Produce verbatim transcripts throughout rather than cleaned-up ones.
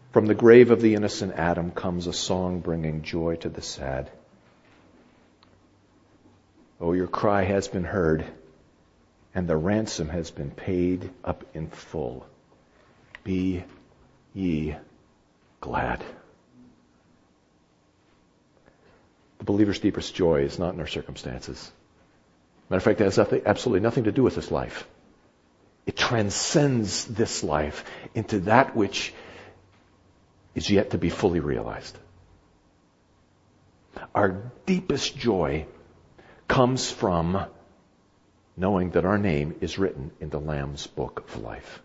From the grave of the innocent Adam comes a song bringing joy to the sad. Oh, your cry has been heard, and the ransom has been paid up in full. Be ye glad. The believer's deepest joy is not in our circumstances. Matter of fact, it has nothing, absolutely nothing to do with this life. It transcends this life into that which is yet to be fully realized. Our deepest joy comes from knowing that our name is written in the Lamb's book of life.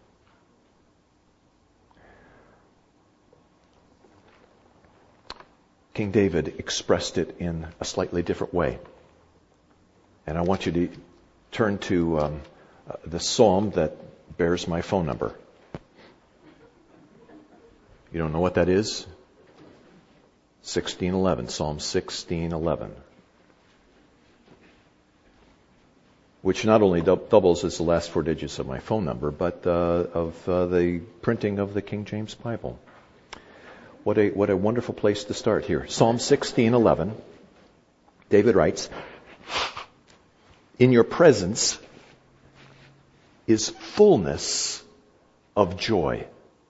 King David expressed it in a slightly different way. And I want you to turn to um, the psalm that bears my phone number. You don't know what that is? sixteen eleven, Psalm sixteen eleven. Which not only dub- doubles as the last four digits of my phone number, but uh, of uh, the printing of the King James Bible. What a what a wonderful place to start here. Psalm sixteen eleven. David writes, "In your presence is fullness of joy."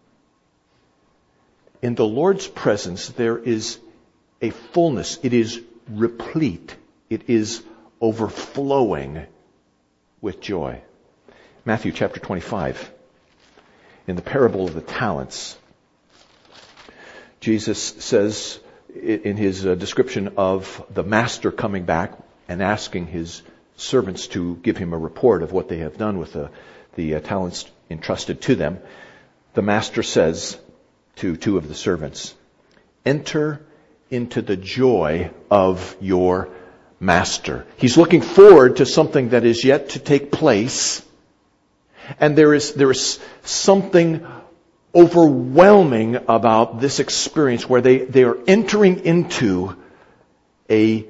In the Lord's presence there is a fullness. It is replete. It is overflowing with joy. Matthew chapter twenty-five. In the parable of the talents, Jesus says in his description of the master coming back and asking his servants to give him a report of what they have done with the, the talents entrusted to them, the master says to two of the servants, "Enter into the joy of your master." He's looking forward to something that is yet to take place. And there is, there is something overwhelming about this experience where they, they are entering into a,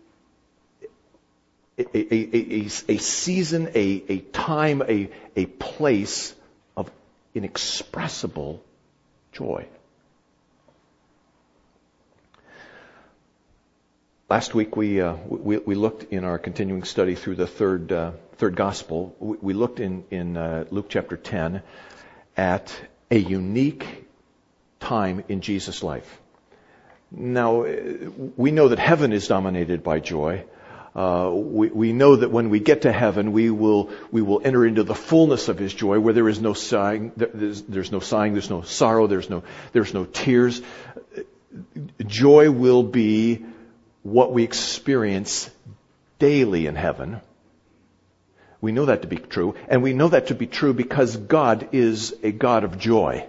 a, a, a, a season, a, a time, a, a place of inexpressible joy. Last week we, uh, we we looked in our continuing study through the third uh, third gospel. We, we looked in in uh, Luke chapter ten at a unique time in Jesus' life. Now we know that heaven is dominated by joy. Uh, we, we know that when we get to heaven, we will we will enter into the fullness of His joy, where there is no sighing, there's, there's no sighing, there's no sorrow, there's no there's no tears. Joy will be what we experience daily in heaven. We know that to be true, and we know that to be true because God is a God of joy.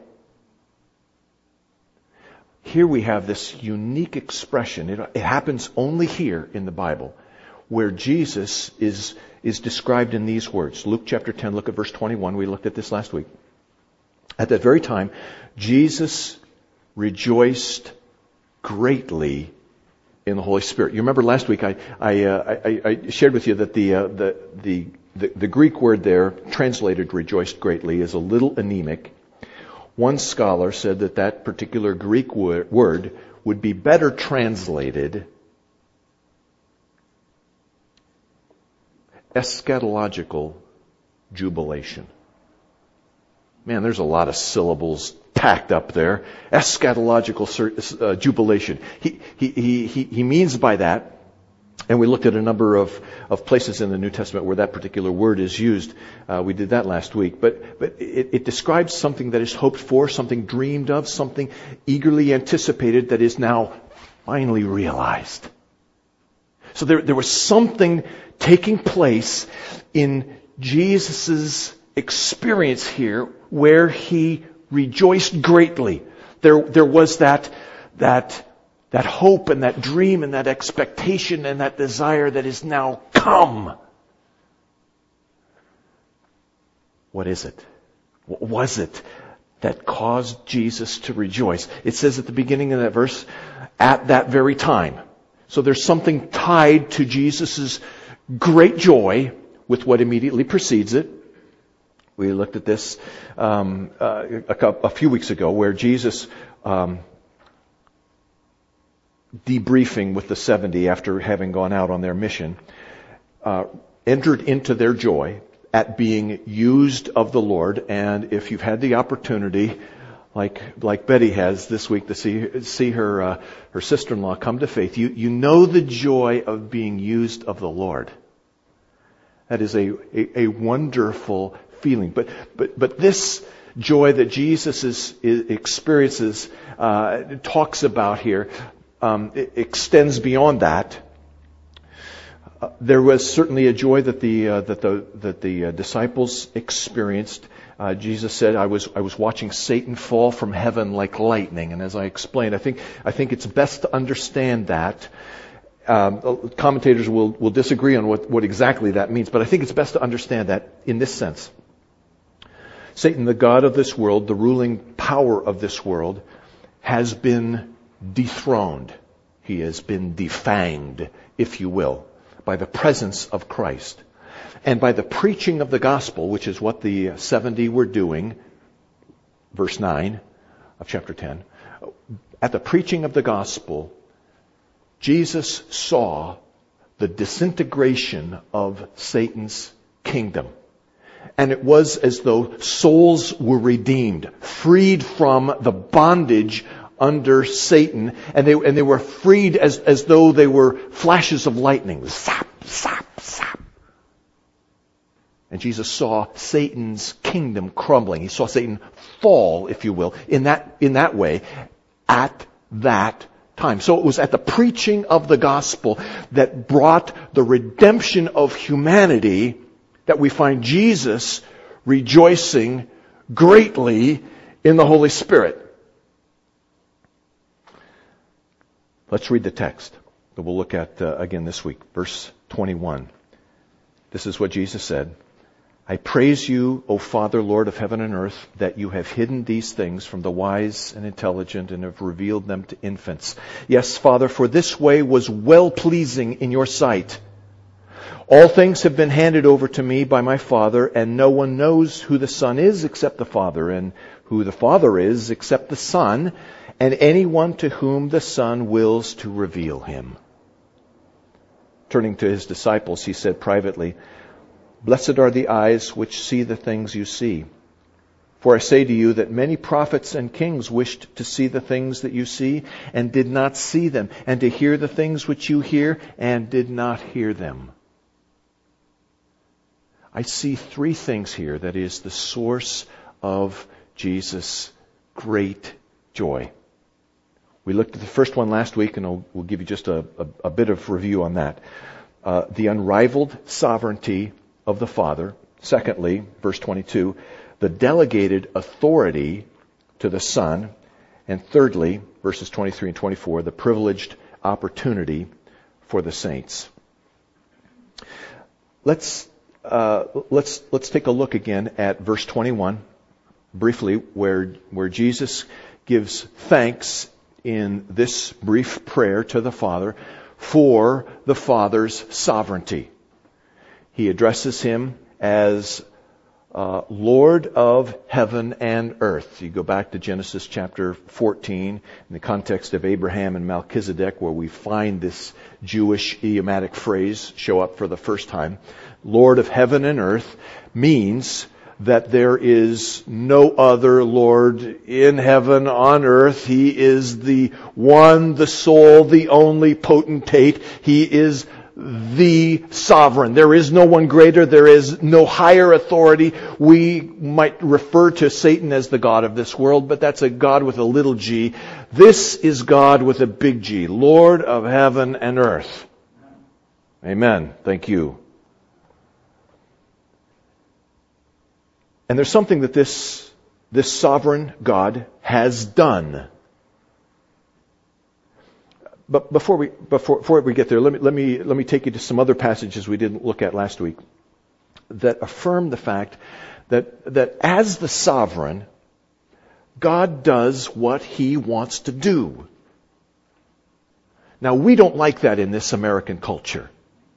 Here we have this unique expression. It, it happens only here in the Bible, where Jesus is, is described in these words. Luke chapter ten, look at verse twenty-one. We looked at this last week. At that very time, Jesus rejoiced greatly in the Holy Spirit. You remember last week I I, uh, I, I shared with you that the, uh, the the the the Greek word there translated "rejoiced greatly" is a little anemic. One scholar said that that particular Greek word would be better translated eschatological jubilation. Man, there's a lot of syllables tacked up there. Eschatological uh, jubilation. He, he, he, he means by that, and we looked at a number of, of places in the New Testament where that particular word is used. Uh, we did that last week. But, but it, it describes something that is hoped for, something dreamed of, something eagerly anticipated that is now finally realized. So there, there was something taking place in Jesus' experience here where He rejoiced greatly. There, there was that, that, that hope and that dream and that expectation and that desire that is now come. What is it? What was it that caused Jesus to rejoice? It says at the beginning of that verse, at that very time. So there's something tied to Jesus' great joy with what immediately precedes it. We looked at this um, uh, a, a few weeks ago, where Jesus um, debriefing with the seventy after having gone out on their mission, uh, entered into their joy at being used of the Lord. And if you've had the opportunity, like like Betty has this week, to see see her uh, her sister-in-law come to faith, you you know the joy of being used of the Lord. That is a a, a wonderful feeling. But but but this joy that Jesus is, is experiences uh, talks about here um, it extends beyond that. Uh, there was certainly a joy that the uh, that the that the uh, disciples experienced. Uh, Jesus said, "I was I was watching Satan fall from heaven like lightning." And as I explained, I think I think it's best to understand that. Um, commentators will will disagree on what what exactly that means, but I think it's best to understand that in this sense: Satan, the god of this world, the ruling power of this world, has been dethroned. He has been defanged, if you will, by the presence of Christ. And by the preaching of the gospel, which is what the seventy were doing, verse nine of chapter ten, at the preaching of the gospel, Jesus saw the disintegration of Satan's kingdom. And it was as though souls were redeemed, freed from the bondage under Satan, and they and they were freed as, as though they were flashes of lightning. Zap, zap, zap. And Jesus saw Satan's kingdom crumbling. He saw Satan fall, if you will, in that in that way, at that time. So it was at the preaching of the gospel that brought the redemption of humanity that we find Jesus rejoicing greatly in the Holy Spirit. Let's read the text that we'll look at uh, again this week. Verse twenty-one. This is what Jesus said. I praise you, O Father, Lord of heaven and earth, that you have hidden these things from the wise and intelligent and have revealed them to infants. Yes, Father, for this way was well-pleasing in your sight. All things have been handed over to me by my Father, and no one knows who the Son is except the Father, and who the Father is except the Son, and anyone to whom the Son wills to reveal him. Turning to his disciples, he said privately, Blessed are the eyes which see the things you see. For I say to you that many prophets and kings wished to see the things that you see, and did not see them, and to hear the things which you hear, and did not hear them. I see three things here that is the source of Jesus' great joy. We looked at the first one last week, and I'll, we'll give you just a, a, a bit of review on that. Uh, the unrivaled sovereignty of the Father. Secondly, verse twenty-two, the delegated authority to the Son. And thirdly, verses twenty-three and twenty-four, the privileged opportunity for the saints. Let's uh, let's let's take a look again at verse twenty-one, briefly, where where Jesus gives thanks in this brief prayer to the Father for the Father's sovereignty. He addresses him as uh, Lord of heaven and earth. You go back to Genesis chapter fourteen, in the context of Abraham and Melchizedek, where we find this Jewish idiomatic phrase show up for the first time. Lord of heaven and earth means that there is no other Lord in heaven, on earth. He is the one, the sole, the only potentate. He is the sovereign. There is no one greater. There is no higher authority. We might refer to Satan as the god of this world, but that's a God with a little g. This is God with a big G, Lord of heaven and earth. Amen. Thank you. And there's something that this, this sovereign God has done. But before we before, before we get there, let me let me let me take you to some other passages we didn't look at last week that affirm the fact that that as the sovereign, God does what He wants to do. Now, we don't like that in this American culture.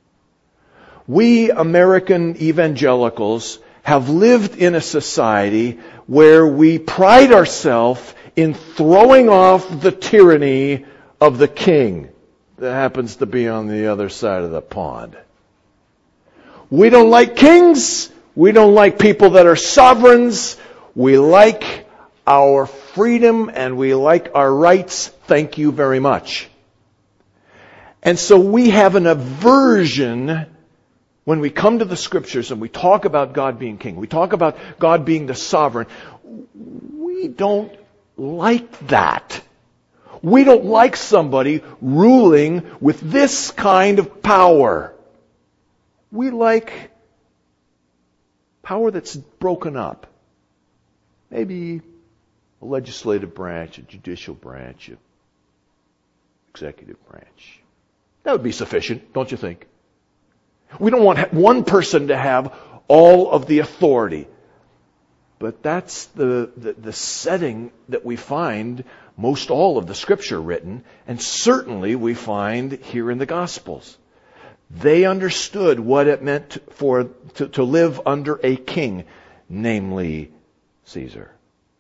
We American evangelicals have lived in a society where we pride ourselves in throwing off the tyranny of the king that happens to be on the other side of the pond. We don't like kings. We don't like people that are sovereigns. We like our freedom and we like our rights. Thank you very much. And so we have an aversion when we come to the Scriptures and we talk about God being king. We talk about God being the sovereign. We don't like that. We don't like somebody ruling with this kind of power. We like power that's broken up. Maybe a legislative branch, a judicial branch, an executive branch. That would be sufficient, don't you think? We don't want one person to have all of the authority. But that's the, the, the setting that we find most all of the Scripture written, and certainly we find here in the Gospels. They understood what it meant for to, to live under a king, namely Caesar.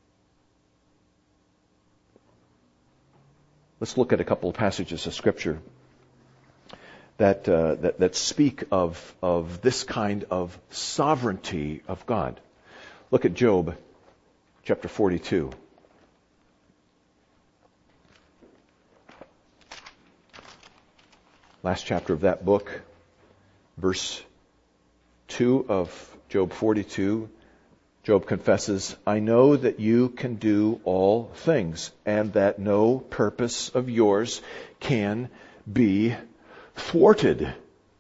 Let's look at a couple of passages of Scripture that uh, that, that speak of, of this kind of sovereignty of God. Look at Job, chapter forty-two. Last chapter of that book, verse two of Job forty-two. Job confesses, I know that you can do all things, and that no purpose of yours can be thwarted.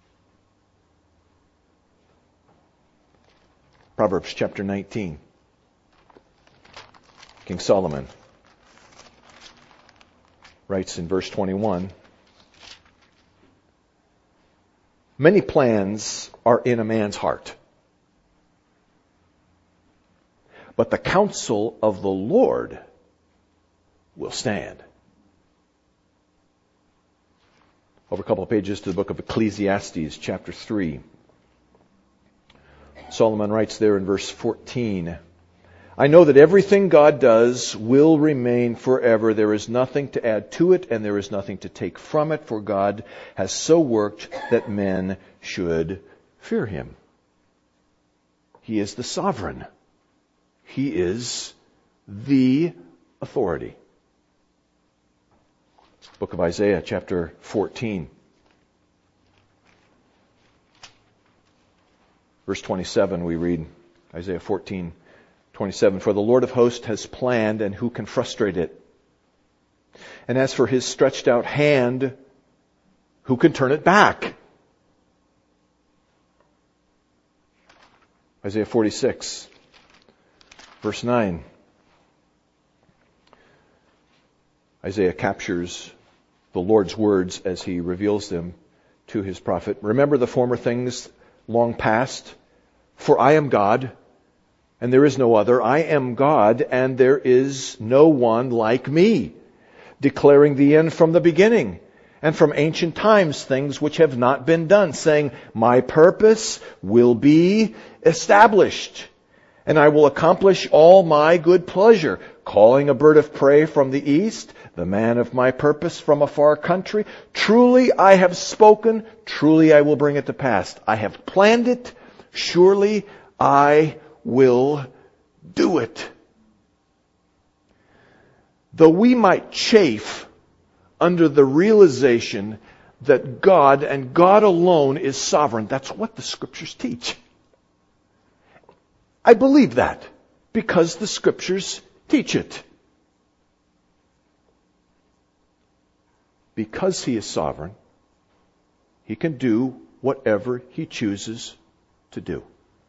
Proverbs chapter nineteen. King Solomon writes in verse twenty-one, many plans are in a man's heart, but the counsel of the Lord will stand. Over a couple of pages to the book of Ecclesiastes, chapter three. Solomon writes there in verse fourteen, I know that everything God does will remain forever. There is nothing to add to it, and there is nothing to take from it, for God has so worked that men should fear Him. He is the sovereign. He is the authority. Book of Isaiah, chapter fourteen. Verse twenty-seven, we read, Isaiah fourteen, twenty-seven, for the Lord of hosts has planned, and who can frustrate it? And as for His stretched out hand, who can turn it back? Isaiah forty-six, verse nine. Isaiah captures the Lord's words as He reveals them to His prophet. Remember the former things long past, for I am God, and there is no other. I am God, and there is no one like me, declaring the end from the beginning, and from ancient times things which have not been done, saying, my purpose will be established, and I will accomplish all my good pleasure, calling a bird of prey from the east, the man of my purpose from a far country. Truly I have spoken, truly I will bring it to pass. I have planned it, surely I will do it. Though we might chafe under the realization that God and God alone is sovereign, that's what the Scriptures teach. I believe that because the Scriptures teach it. Because He is sovereign, He can do whatever He chooses to do.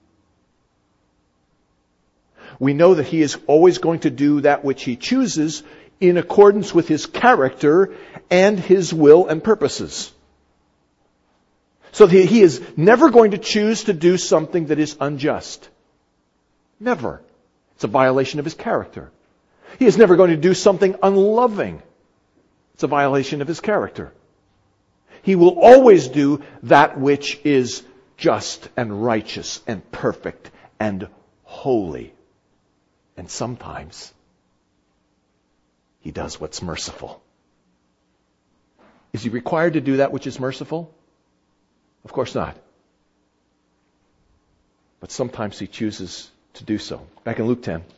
We know that He is always going to do that which He chooses in accordance with His character and His will and purposes. So that He is never going to choose to do something that is unjust. Never. It's a violation of His character. He is never going to do something unloving. It's a violation of His character. He will always do that which is just and righteous and perfect and holy. And sometimes He does what's merciful. Is he required to do that which is merciful? Of course not. But sometimes he chooses to do so. Back in Luke ten,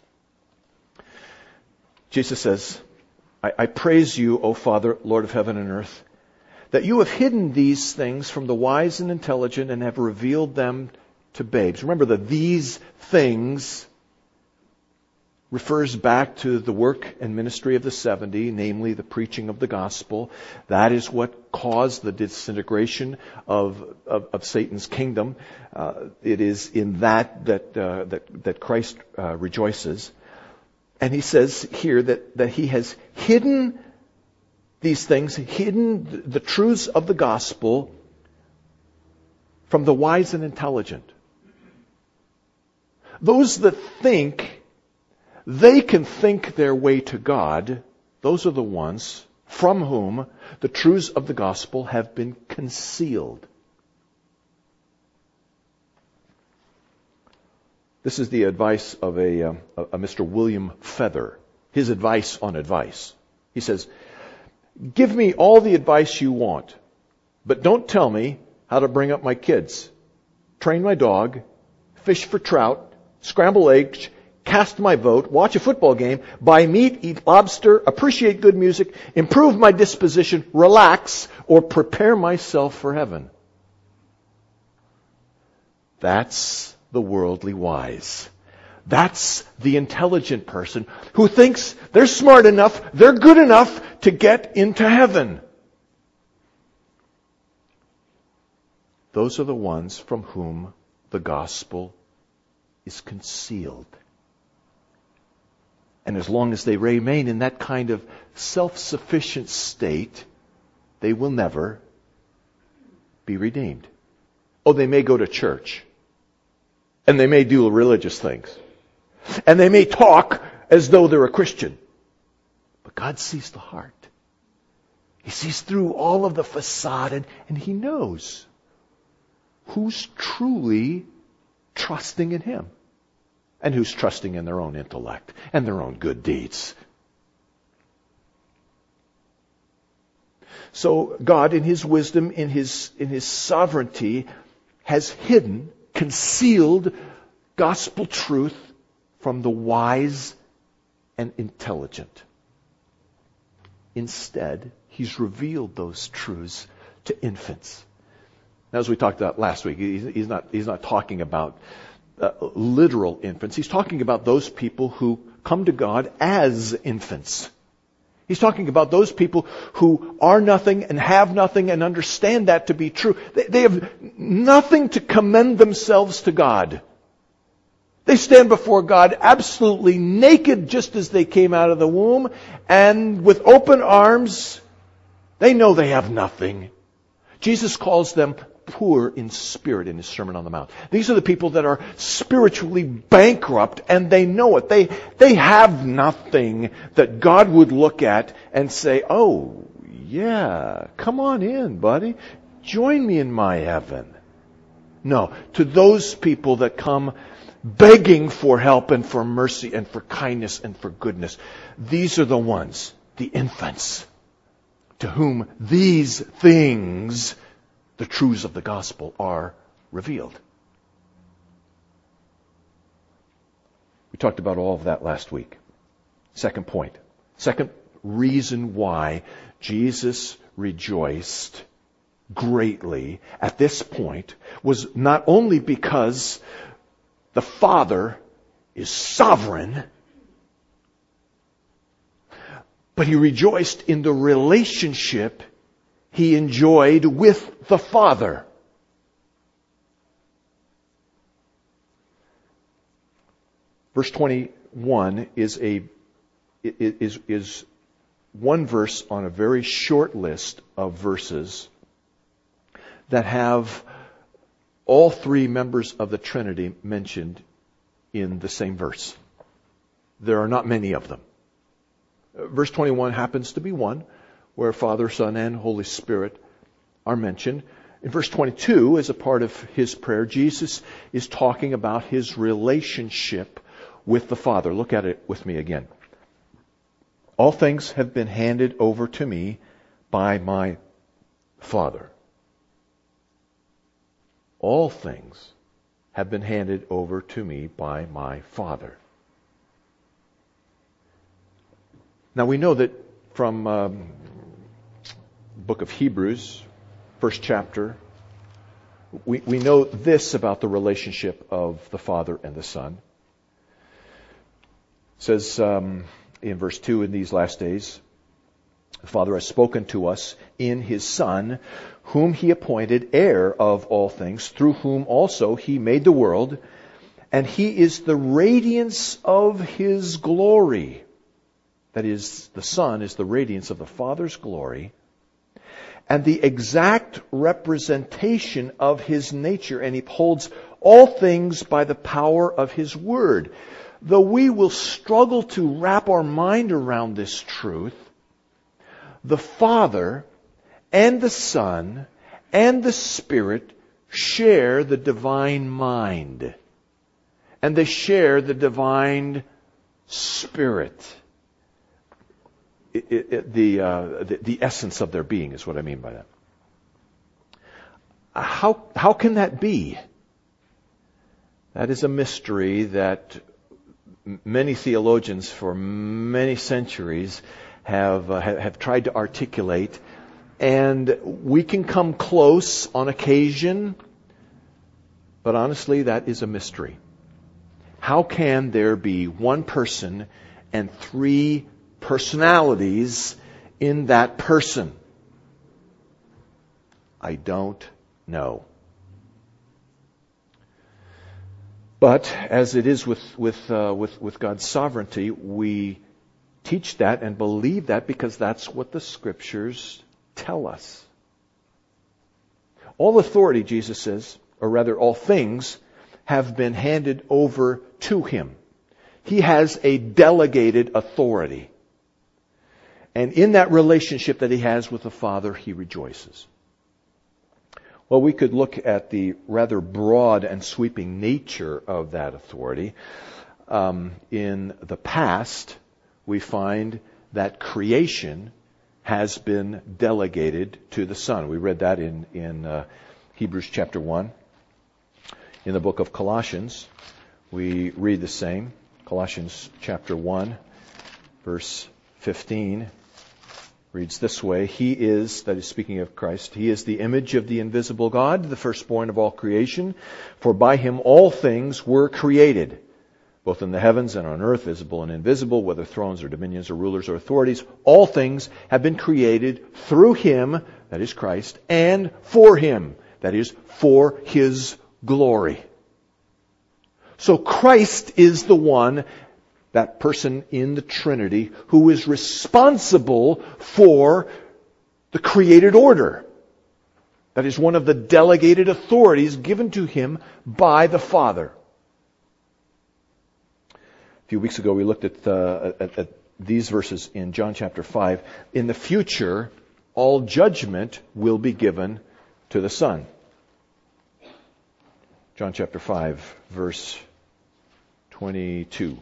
Jesus says, I, I praise you, O Father, Lord of heaven and earth, that you have hidden these things from the wise and intelligent and have revealed them to babes. Remember that these things refers back to the work and ministry of the seventy, namely the preaching of the gospel. That is what caused the disintegration of, of, of Satan's kingdom. Uh, it is in that that uh, that, that Christ uh, rejoices. And he says here that, that he has hidden these things, hidden the truths of the gospel from the wise and intelligent. Those that think they can think their way to God, those are the ones from whom the truths of the gospel have been concealed. This is the advice of a, um, a, a Mister William Feather. His advice on advice. He says, give me all the advice you want, but don't tell me how to bring up my kids, train my dog, fish for trout, scramble eggs, cast my vote, watch a football game, buy meat, eat lobster, appreciate good music, improve my disposition, relax, or prepare myself for heaven. That's the worldly wise. That's the intelligent person who thinks they're smart enough, they're good enough to get into heaven. Those are the ones from whom the gospel is concealed. And as long as they remain in that kind of self-sufficient state, they will never be redeemed. Oh, they may go to church. And they may do religious things. And they may talk as though they're a Christian. But God sees the heart. He sees through all of the facade, and, and He knows who's truly trusting in Him. And who's trusting in their own intellect and their own good deeds. So God, in His wisdom, in His, in His sovereignty, has hidden, concealed gospel truth from the wise and intelligent. Instead, He's revealed those truths to infants. Now, as we talked about last week, he's not, he's not talking about Uh, literal infants. He's talking about those people who come to God as infants. He's talking about those people who are nothing and have nothing and understand that to be true. They, they have nothing to commend themselves to God. They stand before God absolutely naked just as they came out of the womb, and with open arms. They know they have nothing. Jesus calls them poor in spirit in His Sermon on the Mount. These are the people that are spiritually bankrupt, and they know it. They, they have nothing that God would look at and say, oh, yeah, come on in, buddy. Join me in my heaven. No, to those people that come begging for help and for mercy and for kindness and for goodness, these are the ones, the infants, to whom these things, the truths of the gospel, are revealed. We talked about all of that last week. Second point. Second reason why Jesus rejoiced greatly at this point was not only because the Father is sovereign, but He rejoiced in the relationship He enjoyed with the Father. Verse twenty-one is a is is one verse on a very short list of verses that have all three members of the Trinity mentioned in the same verse. There are not many of them. Verse twenty-one happens to be one where Father, Son, and Holy Spirit are mentioned. In verse twenty-two, as a part of His prayer, Jesus is talking about His relationship with the Father. Look at it with me again. All things have been handed over to me by my Father. All things have been handed over to me by my Father. Now we know that from um, book of Hebrews, first chapter, we, we know this about the relationship of the Father and the Son. It says um, in verse two, in these last days, the Father has spoken to us in His Son, whom He appointed heir of all things, through whom also He made the world, and He is the radiance of His glory. That is, the Son is the radiance of the Father's glory, and the exact representation of His nature, and He holds all things by the power of His word. Though we will struggle to wrap our mind around this truth, the Father and the Son and the Spirit share the divine mind. And they share the divine Spirit. It, it, it, the, uh, the, the essence of their being is what I mean by that. How, how can that be? That is a mystery that many theologians for many centuries have uh, have tried to articulate, and we can come close on occasion, but honestly, that is a mystery. How can there be one person and three personalities in that person? I don't know. But as it is with with uh, with with God's sovereignty, we teach that and believe that because that's what the Scriptures tell us. All authority, Jesus says, or rather all things, have been handed over to Him. He has a delegated authority. And in that relationship that He has with the Father, He rejoices. Well, we could look at the rather broad and sweeping nature of that authority. Um, in the past, we find that creation has been delegated to the Son. We read that in, in uh, Hebrews chapter one. In the book of Colossians, we read the same. Colossians chapter one, verse fifteen, reads this way: He is, that is speaking of Christ, He is the image of the invisible God, the firstborn of all creation. For by Him all things were created, both in the heavens and on earth, visible and invisible, whether thrones or dominions or rulers or authorities. All things have been created through Him, that is Christ, and for Him, that is for His glory. So Christ is the one, that person in the Trinity, who is responsible for the created order. That is one of the delegated authorities given to Him by the Father. A few weeks ago, we looked at, uh, at, at these verses in John chapter five. In the future, all judgment will be given to the Son. John chapter five, verse twenty-two.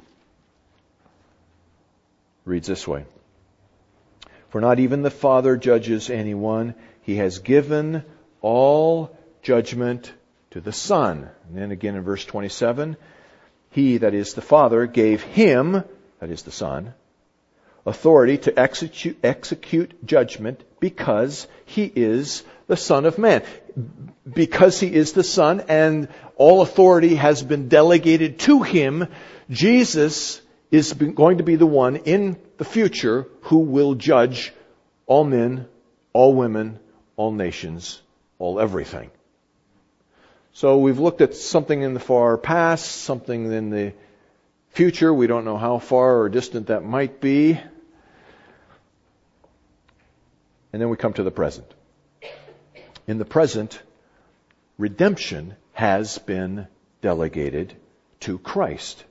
Reads this way: For not even the Father judges anyone. He has given all judgment to the Son. And then again in verse twenty-seven, He, that is the Father, gave Him, that is the Son, authority to execute, execute judgment because He is the Son of Man. Because He is the Son and all authority has been delegated to Him, Jesus is going to be the one in the future who will judge all men, all women, all nations, all everything. So we've looked at something in the far past, something in the future. We don't know how far or distant that might be. And then we come to the present. In the present, redemption has been delegated to Christ.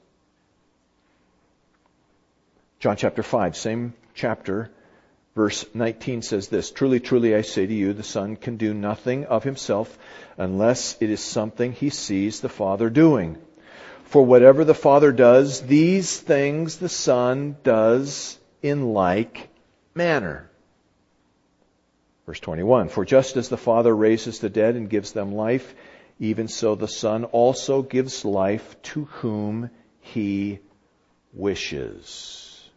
John chapter five, same chapter, verse nineteen says this: Truly, truly, I say to you, the Son can do nothing of Himself unless it is something He sees the Father doing. For whatever the Father does, these things the Son does in like manner. Verse twenty-one, for just as the Father raises the dead and gives them life, even so the Son also gives life to whom He wishes.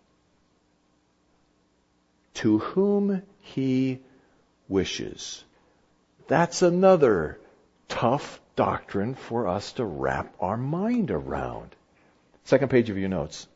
To whom He wishes. That's another tough doctrine for us to wrap our mind around. Second page of your notes.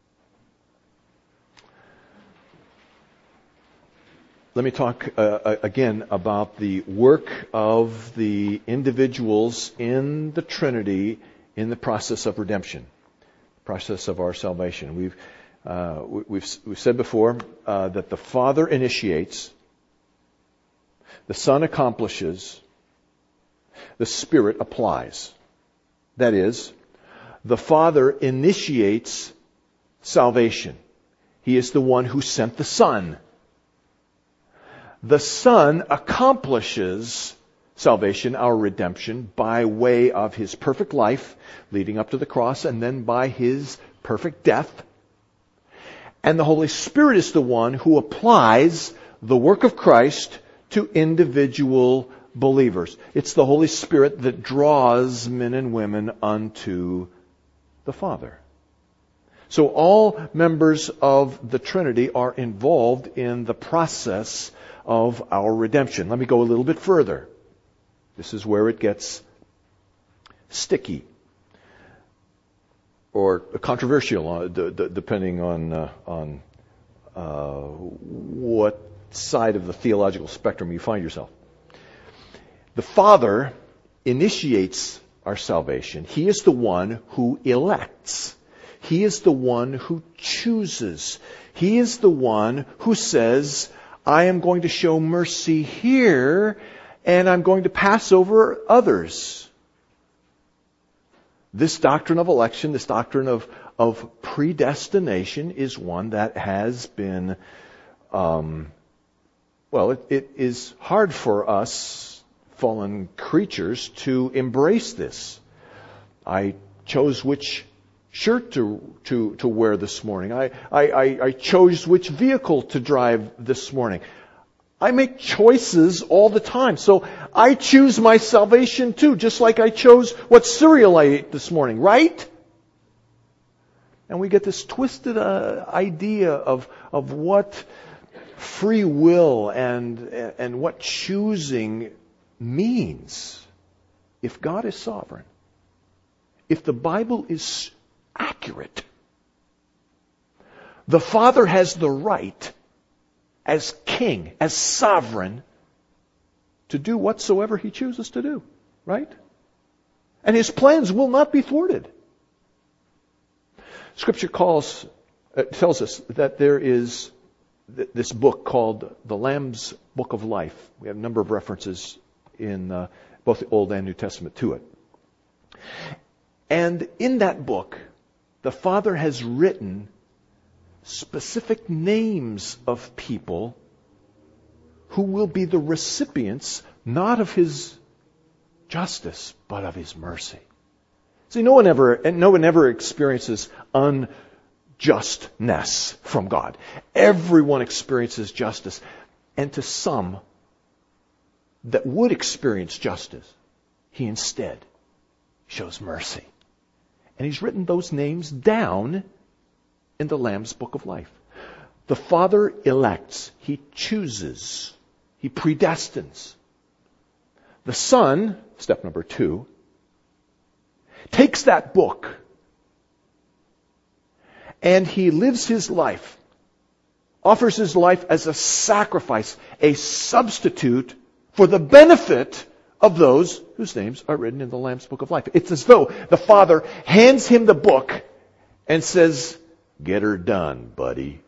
Let me talk uh, again about the work of the individuals in the Trinity in the process of redemption, process of our salvation. We've uh, we've we've said before uh, that the Father initiates, the Son accomplishes, the Spirit applies. That is, the Father initiates salvation. He is the one who sent the Son. The Son accomplishes salvation, our redemption, by way of His perfect life leading up to the cross, and then by His perfect death. And the Holy Spirit is the one who applies the work of Christ to individual believers. It's the Holy Spirit that draws men and women unto the Father. So all members of the Trinity are involved in the process of our redemption. Let me go a little bit further. This is where it gets sticky or controversial, uh, d- d- depending on uh, on uh, what side of the theological spectrum you find yourself. The Father initiates our salvation. He is the one who elects. He is the one who chooses. He is the one who says, I am going to show mercy here, and I'm going to pass over others. This doctrine of election, this doctrine of, of predestination is one that has been, um, well, it, it is hard for us fallen creatures to embrace this. I chose which shirt to to to wear this morning. I, I, I chose which vehicle to drive this morning. I make choices all the time. So I choose my salvation too, just like I chose what cereal I ate this morning, right? And we get this twisted uh, idea of of what free will and and what choosing means. If God is sovereign, if the Bible is accurate, the Father has the right as king, as sovereign, to do whatsoever He chooses to do, right? And His plans will not be thwarted. Scripture calls, uh, tells us that there is th- this book called the Lamb's Book of Life. We have a number of references in uh, both the Old and New Testament to it. And in that book, the Father has written specific names of people who will be the recipients not of His justice, but of His mercy. See, no one ever, and no one ever experiences unjustness from God. Everyone experiences justice. And to some that would experience justice, He instead shows mercy. And He's written those names down in the Lamb's Book of Life. The Father elects. He chooses. He predestines. The Son, step number two, takes that book and He lives His life, offers His life as a sacrifice, a substitute for the benefit of those whose names are written in the Lamb's Book of Life. It's as though the Father hands Him the book and says, get her done, buddy.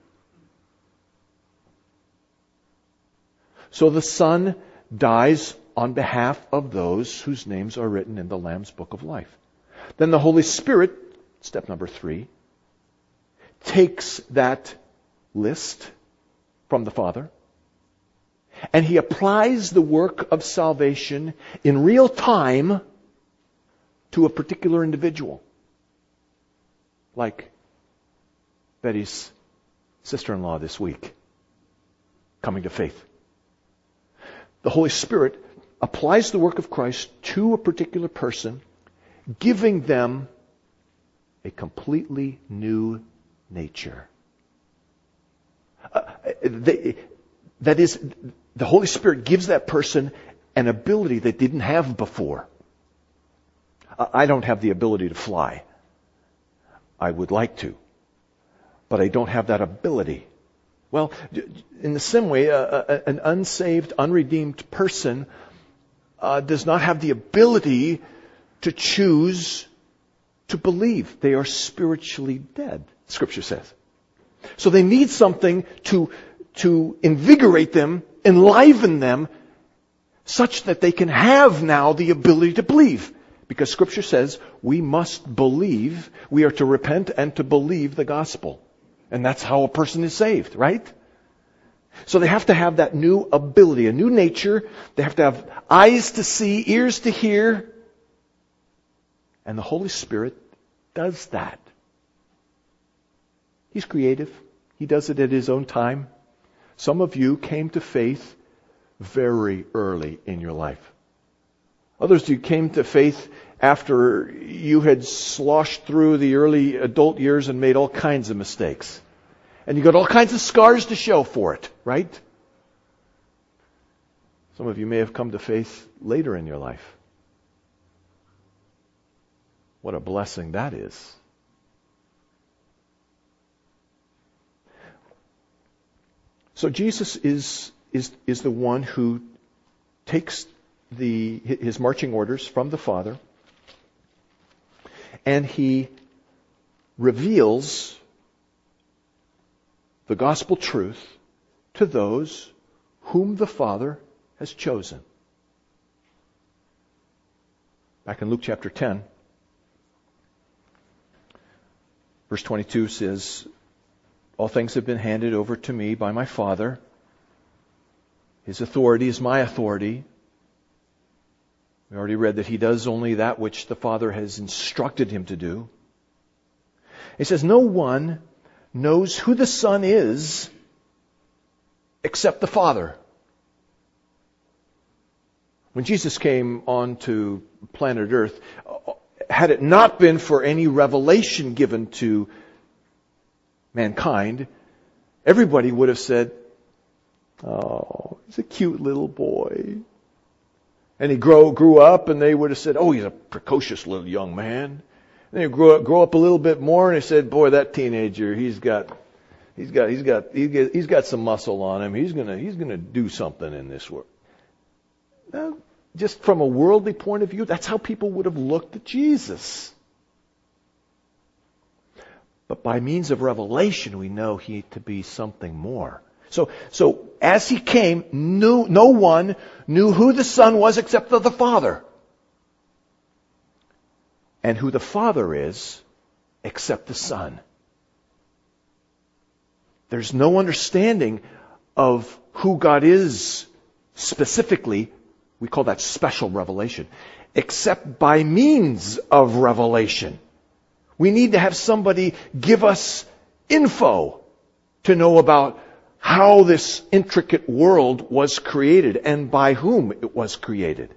So the Son dies on behalf of those whose names are written in the Lamb's Book of Life. Then the Holy Spirit, step number three, takes that list from the Father, and He applies the work of salvation in real time to a particular individual. Like Betty's sister-in-law this week coming to faith. The Holy Spirit applies the work of Christ to a particular person, giving them a completely new nature. Uh, they, that is, the Holy Spirit gives that person an ability they didn't have before. I don't have the ability to fly. I would like to, but I don't have that ability. Well, in the same way, uh, an unsaved, unredeemed person uh, does not have the ability to choose to believe. They are spiritually dead, Scripture says. So they need something to, to invigorate them, enliven them, such that they can have now the ability to believe. Because Scripture says we must believe, we are to repent and to believe the gospel. And that's how a person is saved, right? So they have to have that new ability, a new nature. They have to have eyes to see, ears to hear. And the Holy Spirit does that. He's creative. He does it at His own time. Some of you came to faith very early in your life. Others, you came to faith after you had sloshed through the early adult years and made all kinds of mistakes. And you got all kinds of scars to show for it, right? Some of you may have come to faith later in your life. What a blessing that is. So Jesus is, is, is the one who takes the, his marching orders from the Father, and He reveals the gospel truth to those whom the Father has chosen. Back in Luke chapter ten, verse twenty-two says, all things have been handed over to me by my Father. His authority is my authority. We already read that He does only that which the Father has instructed Him to do. He says, no one knows who the Son is except the Father. When Jesus came onto planet Earth, had it not been for any revelation given to mankind, everybody would have said, oh, he's a cute little boy. And he grow, grew up, and they would have said, oh, he's a precocious little young man. And then he grew up, grow up a little bit more, and they said, boy, that teenager, he's got, he's got, he's got, he's got some muscle on him. He's gonna, he's gonna do something in this world. Now, just from a worldly point of view, that's how people would have looked at Jesus. But by means of revelation, we know He to be something more. So, so as He came, knew, no one knew who the Son was except for the Father. And who the Father is except the Son. There's no understanding of who God is specifically. We call that special revelation. Except by means of revelation. We need to have somebody give us info to know about how this intricate world was created and by whom it was created.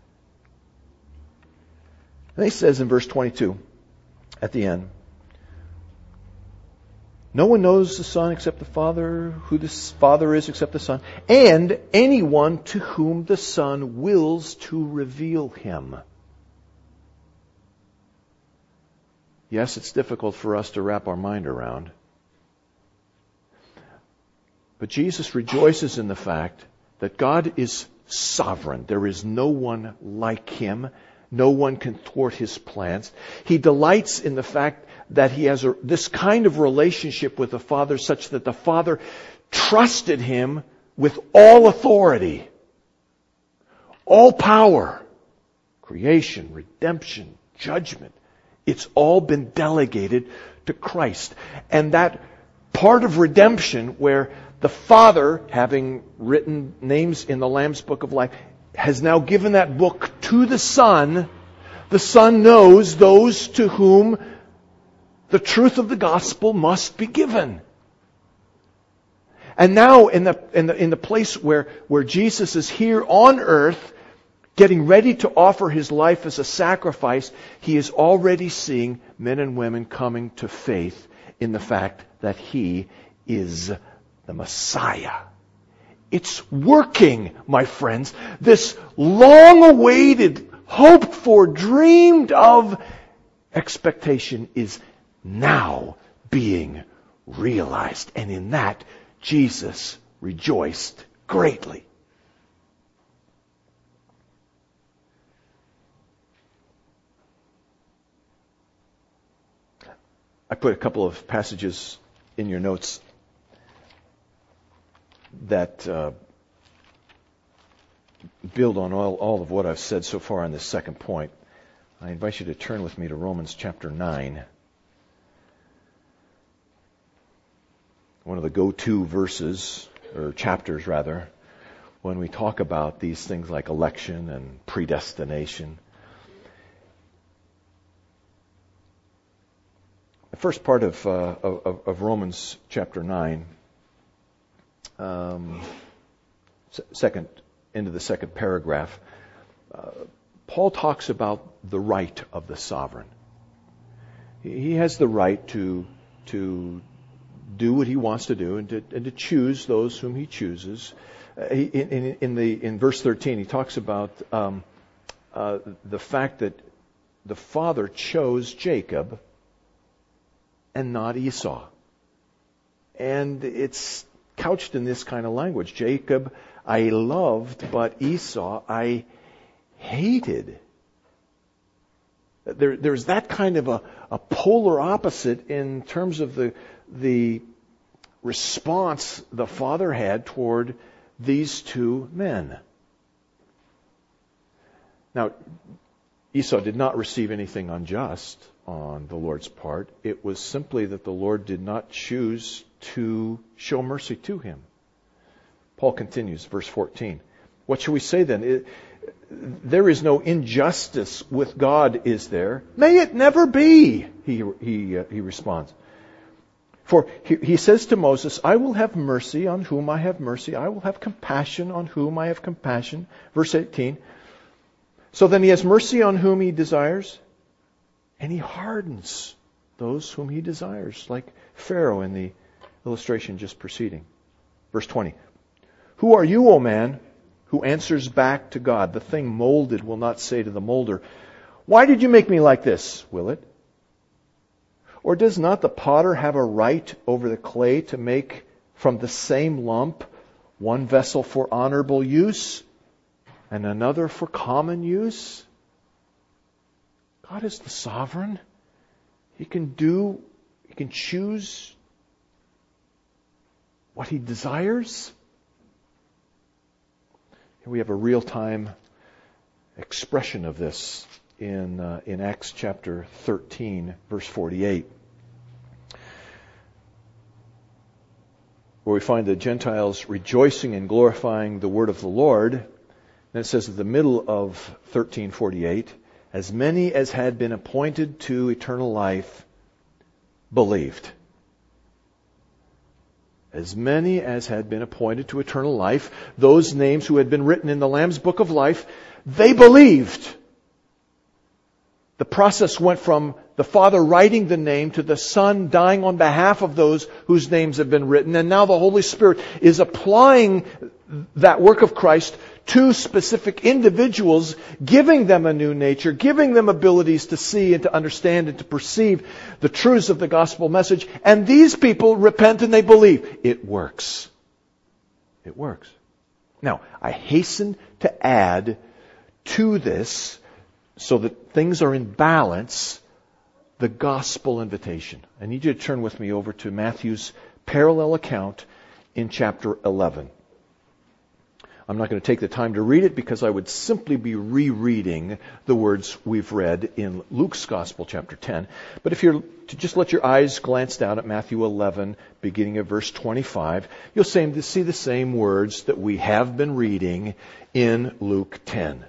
And He says in verse twenty-two, at the end, no one knows the Son except the Father, who the Father is except the Son, and anyone to whom the Son wills to reveal Him. Yes, it's difficult for us to wrap our mind around. But Jesus rejoices in the fact that God is sovereign. There is no one like Him. No one can thwart His plans. He delights in the fact that He has a, this kind of relationship with the Father such that the Father trusted Him with all authority, all power, creation, redemption, judgment. It's all been delegated to Christ. And that part of redemption where the Father, having written names in the Lamb's Book of Life, has now given that book to the Son. The Son knows those to whom the truth of the gospel must be given. And now in the, in the, in the place where, where Jesus is here on earth, getting ready to offer His life as a sacrifice, He is already seeing men and women coming to faith in the fact that He is the Messiah. It's working, my friends. This long-awaited, hoped-for, dreamed of expectation is now being realized. And in that, Jesus rejoiced greatly. I put a couple of passages in your notes that uh, build on all, all of what I've said so far on this second point. I invite you to turn with me to Romans chapter nine. One of the go-to verses, or chapters rather, when we talk about these things like election and predestination. The first part of, uh, of, of Romans chapter nine, um, second, into the second paragraph, uh, Paul talks about the right of the sovereign. He has the right to to do what he wants to do and to, and to choose those whom he chooses. Uh, he, in, in the in verse thirteen, he talks about um, uh, the fact that the father chose Jacob and not Esau, and it's couched in this kind of language: Jacob I loved, but Esau I hated. There, there's that kind of a, a polar opposite in terms of the the response the father had toward these two men. Now, Esau did not receive anything unjust on the Lord's part. It was simply that the Lord did not choose to show mercy to him. Paul continues, verse fourteen. What shall we say then? It, there is no injustice with God, is there? May it never be, he he uh, he responds. For he, he says to Moses, I will have mercy on whom I have mercy. I will have compassion on whom I have compassion. Verse eighteen. So then he has mercy on whom he desires, and he hardens those whom he desires, like Pharaoh in the illustration just preceding. Verse twenty. Who are you, O man, who answers back to God? The thing molded will not say to the molder, why did you make me like this? Will it? Or does not the potter have a right over the clay to make from the same lump one vessel for honorable use and another for common use? God is the sovereign. He can do, He can choose what He desires. We have a real-time expression of this in uh, in Acts chapter thirteen, verse forty-eight, where we find the Gentiles rejoicing and glorifying the word of the Lord. And it says at the middle of thirteen forty-eight, as many as had been appointed to eternal life believed. As many as had been appointed to eternal life, those names who had been written in the Lamb's book of life, they believed. The process went from the Father writing the name to the Son dying on behalf of those whose names have been written. And now the Holy Spirit is applying that work of Christ to specific individuals, giving them a new nature, giving them abilities to see and to understand and to perceive the truths of the gospel message. And these people repent and they believe. It works. It works. Now, I hasten to add to this, so that things are in balance, the gospel invitation. I need you to turn with me over to Matthew's parallel account in chapter eleven. I'm not going to take the time to read it because I would simply be rereading the words we've read in Luke's Gospel, chapter ten. But if you're to just let your eyes glance down at Matthew eleven, beginning at verse twenty-five, you'll see the same words that we have been reading in Luke ten.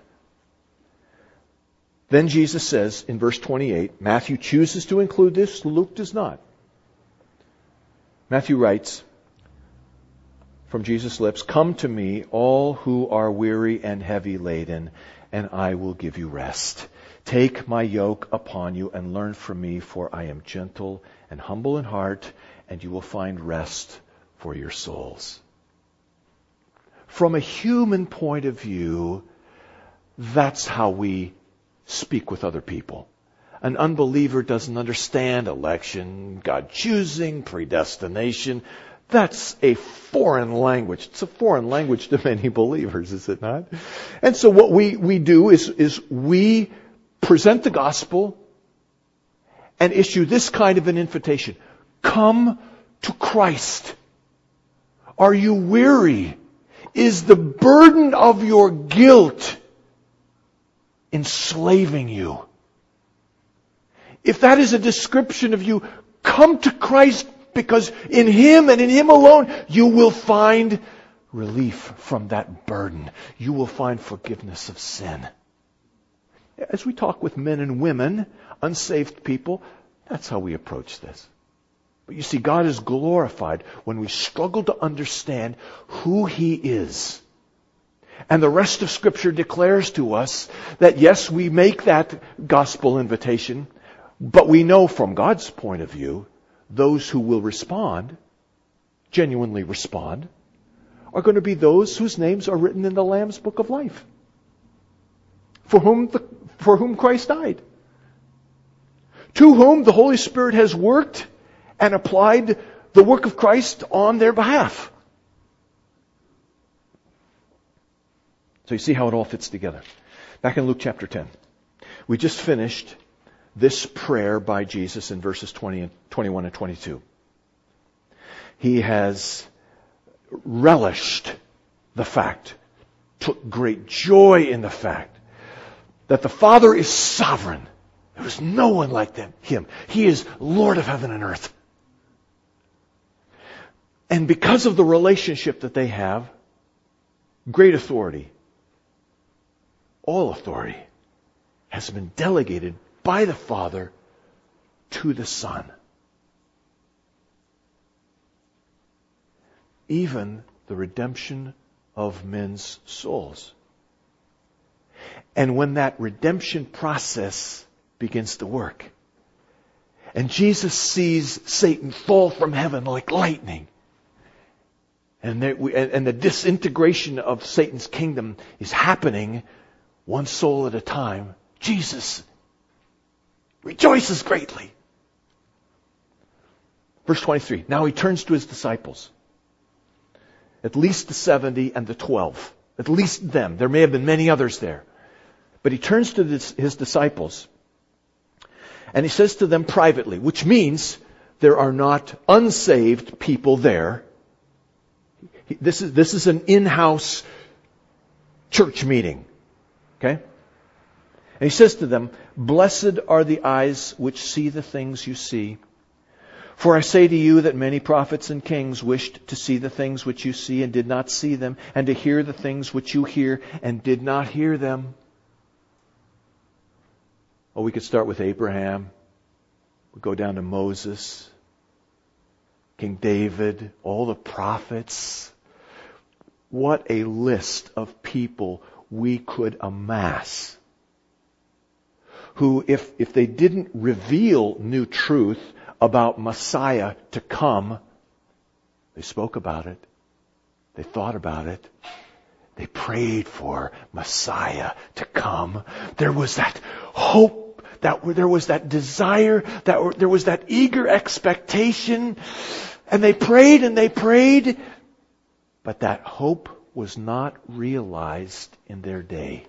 Then Jesus says in verse twenty-eight, Matthew chooses to include this, Luke does not. Matthew writes, from Jesus' lips, "Come to me, all who are weary and heavy laden, and I will give you rest. Take my yoke upon you and learn from me, for I am gentle and humble in heart, and you will find rest for your souls." From a human point of view, that's how we speak with other people. An unbeliever doesn't understand election, God choosing, predestination. That's a foreign language. It's a foreign language to many believers, is it not? And so what we, we do is, is we present the gospel and issue this kind of an invitation. Come to Christ. Are you weary? Is the burden of your guilt enslaving you? If that is a description of you, come to Christ, because in Him and in Him alone you will find relief from that burden. You will find forgiveness of sin. As we talk with men and women, unsaved people, that's how we approach this. But you see, God is glorified when we struggle to understand who He is. And the rest of Scripture declares to us that yes, we make that gospel invitation, but we know from God's point of view, those who will respond, genuinely respond, are going to be those whose names are written in the Lamb's Book of Life, for whom the, for whom Christ died, to whom the Holy Spirit has worked and applied the work of Christ on their behalf. So you see how it all fits together. Back in Luke chapter ten, we just finished this prayer by Jesus in verses twenty and twenty-one and twenty-two. He has relished the fact, took great joy in the fact that the Father is sovereign. There is no one like them, Him. He is Lord of heaven and earth. And because of the relationship that they have, great authority, all authority, has been delegated by the Father to the Son. Even the redemption of men's souls. And when that redemption process begins to work, and Jesus sees Satan fall from heaven like lightning, and, there, and the disintegration of Satan's kingdom is happening one soul at a time, Jesus rejoices greatly. Verse twenty-three. Now He turns to His disciples. At least the seventy and the twelve. At least them. There may have been many others there. But He turns to this, His disciples. And He says to them privately, which means there are not unsaved people there. This is, this is an in-house church meeting. Okay? And He says to them, "Blessed are the eyes which see the things you see. For I say to you that many prophets and kings wished to see the things which you see and did not see them, and to hear the things which you hear and did not hear them." Oh, we could start with Abraham. We go down to Moses, King David, all the prophets. What a list of people we could amass who, if, if they didn't reveal new truth about Messiah to come, they spoke about it. They thought about it. They prayed for Messiah to come. There was that hope, that there was that desire, that there was that eager expectation. And they prayed and they prayed, but that hope was not realized in their day.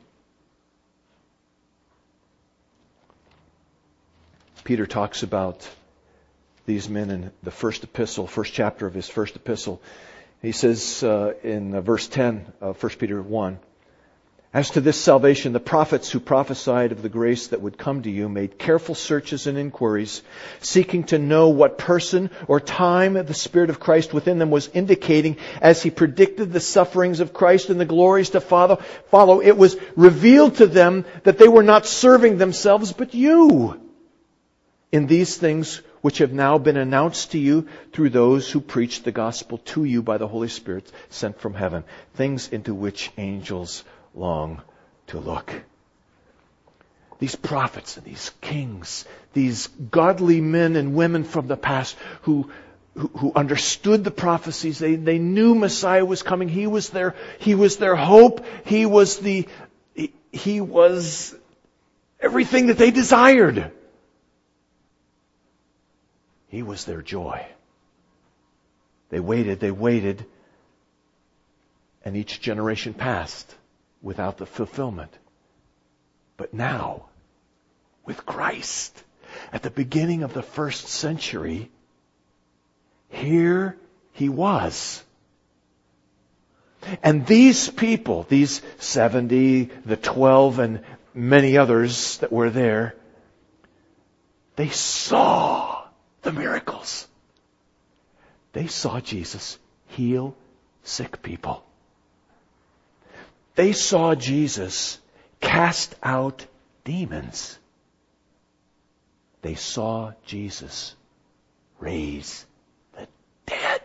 Peter talks about these men in the first epistle, first chapter of his first epistle. He says uh, in uh, verse ten of First Peter one, "As to this salvation, the prophets who prophesied of the grace that would come to you made careful searches and inquiries, seeking to know what person or time the Spirit of Christ within them was indicating as He predicted the sufferings of Christ and the glories to follow. follow. It was revealed to them that they were not serving themselves, but you, in these things which have now been announced to you through those who preach the gospel to you by the Holy Spirit sent from heaven, things into which angels long to look. These prophets and these kings, these godly men and women from the past who who, who understood the prophecies, they, they knew Messiah was coming. He was their he was their hope. He was the he, he was everything that they desired. He was their joy. They waited, they waited, and each generation passed without the fulfillment. But now, with Christ, at the beginning of the first century, here He was. And these people, these seventy, the twelve, and many others that were there, they saw the miracles. They saw Jesus heal sick people. They saw Jesus cast out demons. They saw Jesus raise the dead.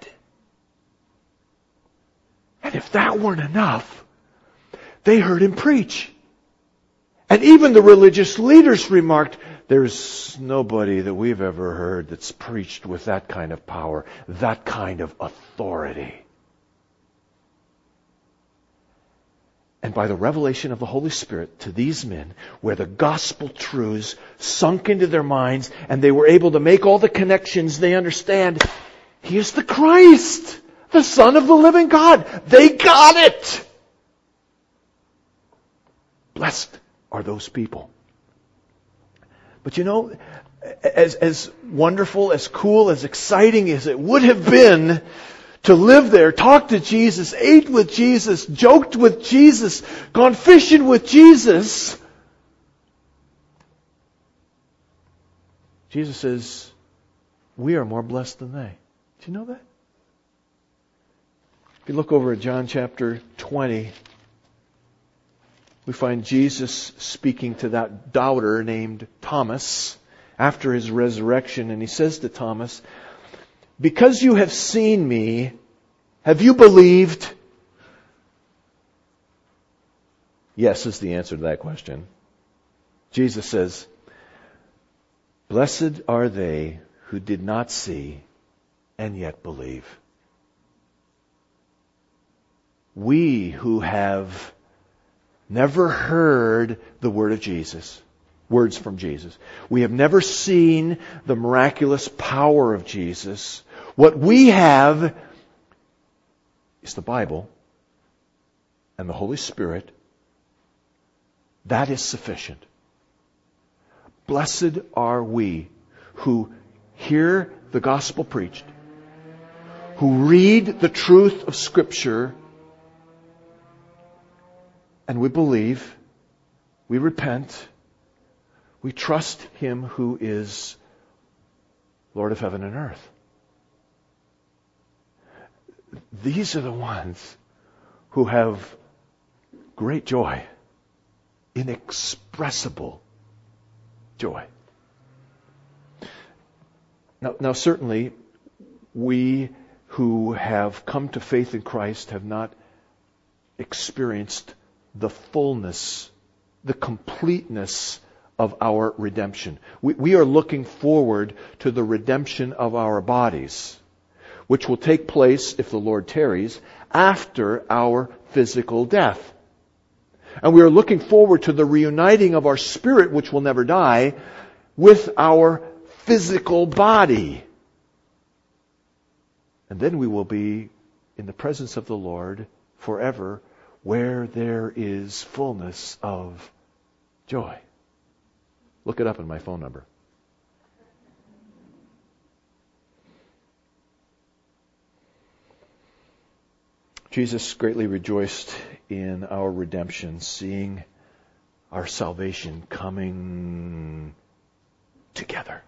And if that weren't enough, they heard Him preach. And even the religious leaders remarked, there's nobody that we've ever heard that's preached with that kind of power, that kind of authority. And by the revelation of the Holy Spirit to these men, where the gospel truths sunk into their minds and they were able to make all the connections, they understand, He is the Christ, the Son of the living God. They got it! Blessed are those people. But you know, as, as wonderful, as cool, as exciting as it would have been to live there, talk to Jesus, ate with Jesus, joked with Jesus, gone fishing with Jesus, Jesus says, we are more blessed than they. Do you know that? If you look over at John chapter twenty, we find Jesus speaking to that doubter named Thomas after His resurrection. And He says to Thomas, because you have seen me, have you believed? Yes is the answer to that question. Jesus says, blessed are they who did not see and yet believe. We who have never heard the word of Jesus, words from Jesus. We have never seen the miraculous power of Jesus. What we have is the Bible and the Holy Spirit. That is sufficient. Blessed are we who hear the gospel preached, who read the truth of Scripture, and we believe, we repent, we trust Him who is Lord of heaven and earth. These are the ones who have great joy, inexpressible joy. Now, now certainly, we who have come to faith in Christ have not experienced the fullness, the completeness of our redemption. We, we are looking forward to the redemption of our bodies, which will take place, if the Lord tarries, after our physical death. And we are looking forward to the reuniting of our spirit, which will never die, with our physical body. And then we will be in the presence of the Lord forever, where there is fullness of joy. Look it up in my phone number. Jesus greatly rejoiced in our redemption, seeing our salvation coming together.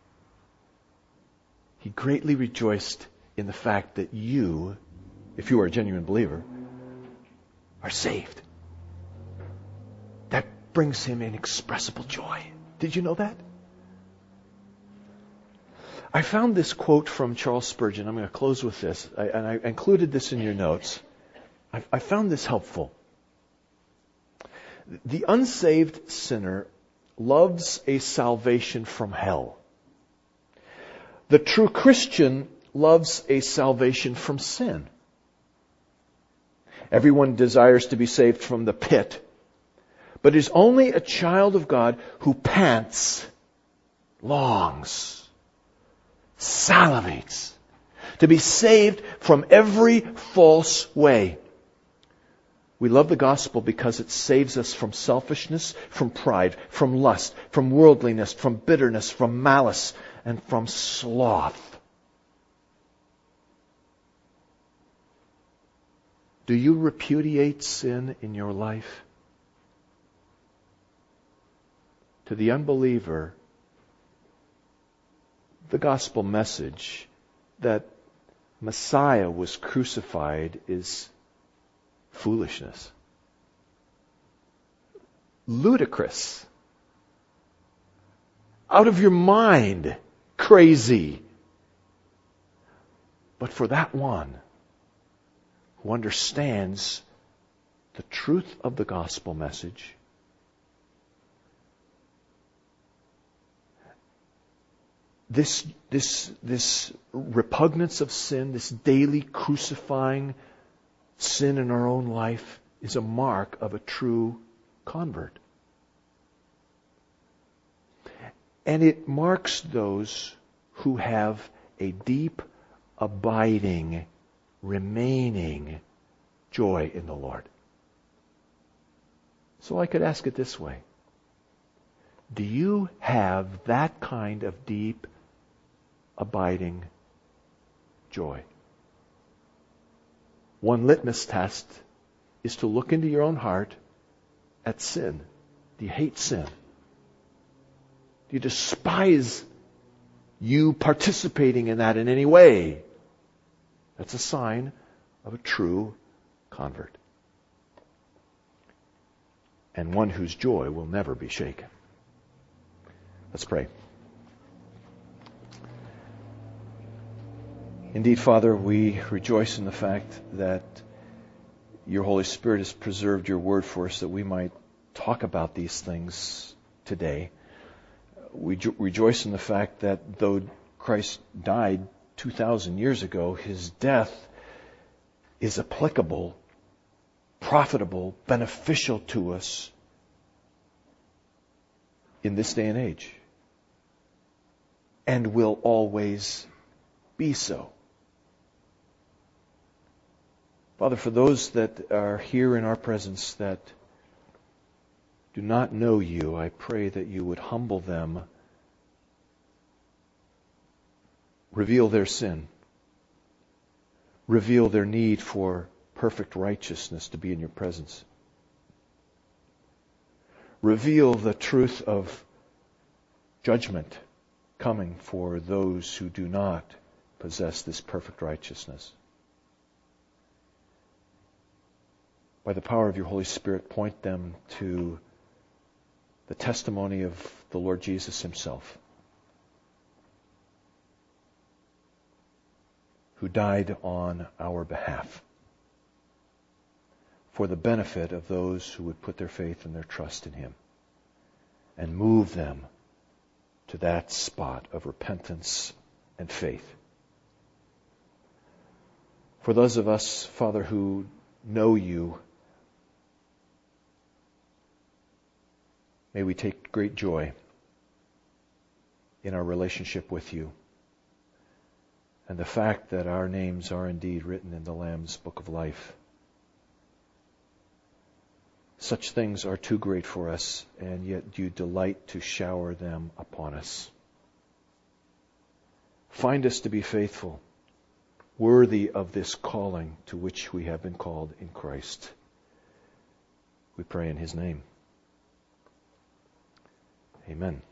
He greatly rejoiced in the fact that you, if you are a genuine believer, are saved. That brings Him inexpressible joy. Did you know that? I found this quote from Charles Spurgeon. I'm going to close with this, I, and I included this in your notes. I, I found this helpful. The unsaved sinner loves a salvation from hell. The true Christian loves a salvation from sin. Everyone desires to be saved from the pit, but is only a child of God who pants, longs, salivates to be saved from every false way. We love the gospel because it saves us from selfishness, from pride, from lust, from worldliness, from bitterness, from malice, and from sloth. Do you repudiate sin in your life? To the unbeliever, the gospel message that Messiah was crucified is foolishness. Ludicrous. Out of your mind. Crazy. But for that one who understands the truth of the gospel message, this, this, this repugnance of sin, this daily crucifying sin in our own life, is a mark of a true convert. And it marks those who have a deep, abiding, remaining joy in the Lord. So I could ask it this way. Do you have that kind of deep, abiding joy? One litmus test is to look into your own heart at sin. Do you hate sin? Do you despise you participating in that in any way? That's a sign of a true convert. And one whose joy will never be shaken. Let's pray. Indeed, Father, we rejoice in the fact that your Holy Spirit has preserved your word for us that we might talk about these things today. We jo- rejoice in the fact that though Christ died two thousand years ago, his death is applicable, profitable, beneficial to us in this day and age, and will always be so. Father, for those that are here in our presence that do not know you, I pray that you would humble them, reveal their sin, reveal their need for perfect righteousness to be in your presence. Reveal the truth of judgment coming for those who do not possess this perfect righteousness. By the power of your Holy Spirit, point them to the testimony of the Lord Jesus himself, who died on our behalf for the benefit of those who would put their faith and their trust in him, and move them to that spot of repentance and faith. For those of us, Father, who know you, may we take great joy in our relationship with you and the fact that our names are indeed written in the Lamb's Book of Life. Such things are too great for us, and yet you delight to shower them upon us. Find us to be faithful, worthy of this calling to which we have been called in Christ. We pray in his name. Amen.